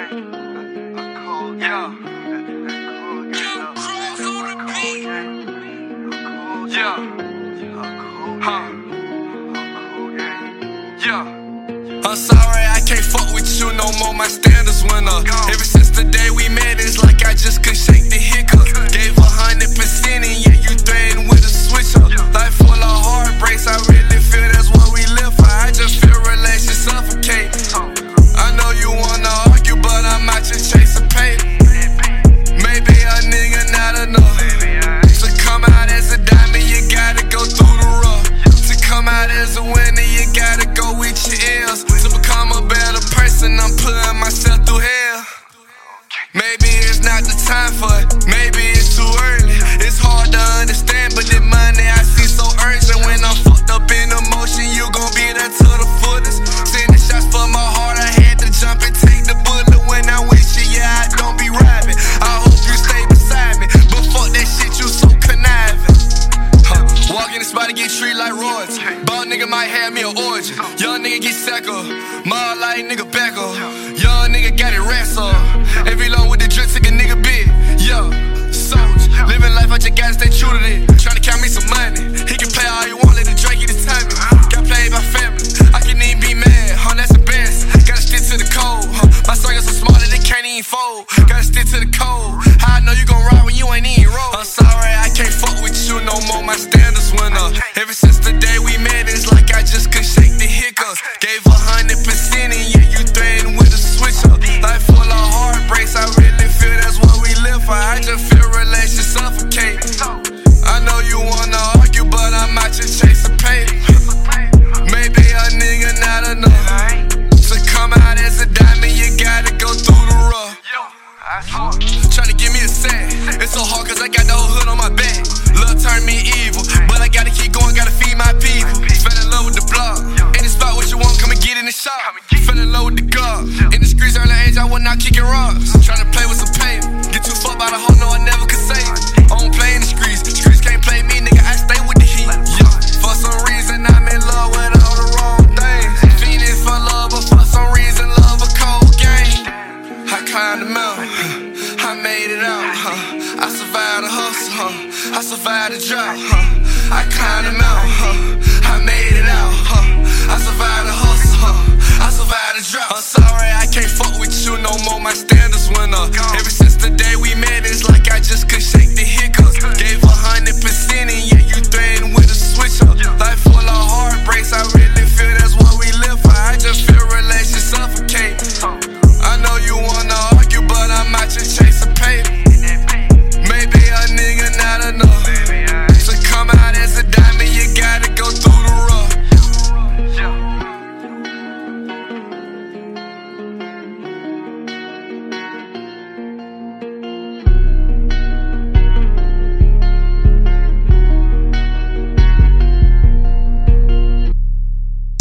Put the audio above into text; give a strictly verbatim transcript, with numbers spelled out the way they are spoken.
Yeah. Yeah. Huh. Yeah. I'm sorry, I can't fuck with you no more. My standards went up. Ever since the day we met, it's like I just couldn't shake the hiccup. Gave a hundred percent and yeah, you threatened with a switch up. Life full of heartbreaks, I really feel that's what we live for. I just feel relations suffocate. I know you wanna argue, but I'm out here chasing paper. Maybe a nigga not enough. To come out as a diamond, you gotta go through the rough. To come out as a winner, you gotta go with your L's. To become a better person, I'm putting myself through hell. Maybe it's not the time for it, maybe it's too early. It's hard to understand, but the money I see so urgent. When I'm fucked up in emotion, you gon' be there to the fullest. Sending shots for my heart, I had to jump and take the bullet. When I'm with you, yeah, I don't be rapping. I hope you stay beside me, but fuck that shit, you so conniving. Huh. Walk in the spot and get treated like royalty. Bald nigga might have me an origin. Young nigga get sackled, mall like nigga back up. Young nigga got it wrestled. Every long with the drip, take a nigga big. Yo, soldier, living life, I just gotta stay true to it. Tryna count me some money. He can play all he want, let the drink get his timing. Got played by family, I can even be mad, huh? That's the best. Gotta stick to the code, huh? My circles so small that they can't even fold. Gotta stick to the code. How I know you gon' ride when you ain't even roll? I'm sorry, I can't fuck with you no more. My standards went up. Ever since the day we met, it's like I just couldn't shake the hiccups. Gave a hundred percent and yeah, you threatened with a switch up. Life full of heartbreaks, I really feel that's what we live for. I just feel relations suffocate. I know you wanna argue, but I'm out here chasing paper. Maybe a nigga not enough. To come out as a diamond, you gotta go through the rough. Tryna give me a set. It's so hard cause I got the whole hood on my back. Love turned me evil, but I gotta keep going, gotta feed my people. Fell in love with the block. Any spot what you want, come and get in the shop. Fell in love with the God. In the streets early age, I was not kicking rocks. Tryna play with some paper. Get too fucked by the hoe, no, I never could save it. I don't play in the streets. Streets can't play me, nigga, I stay with the heat. Yeah. For some reason, I'm in love with all the wrong things. Fiending for love, but for some reason, love a cold game. I climbed the mountain, I made it out, huh? I survived the hustle, huh? I survived the drought, huh? I climbed the mountain, huh? I made it out, huh? I survived the hustle, huh? I survived the drought. I'm sorry, I can't fuck with you no more. My standards went up. Every